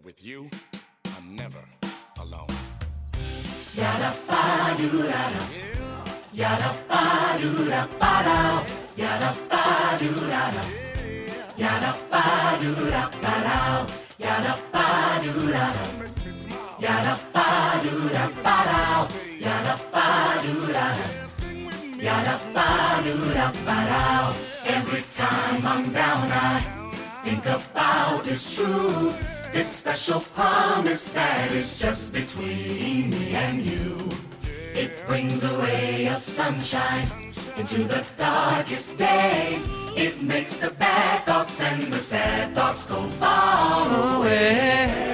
with you, I'm never alone. Yada ba doo da da. Yada ba doo da ba da. Yada ba doo da da. Yada ba doo da ba da. Yada ba doo da da. Yada ba doo da ba da. Yada ba doo da da. Yada ba doo da ba da. Every time I'm down, I think about this truth, this special promise that is just between me and you. It brings a ray of sunshine into the darkest days. It makes the bad thoughts and the sad thoughts go far away.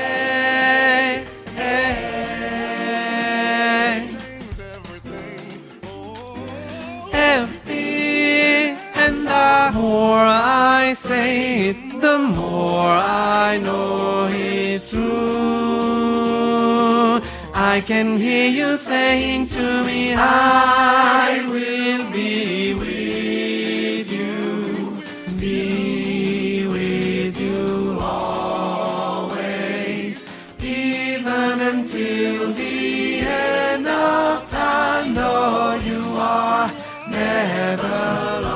Everything, and the more I say it, the more I know it's true. I can hear you saying to me, I will be with you always, even until the end of time. No, you are never alone.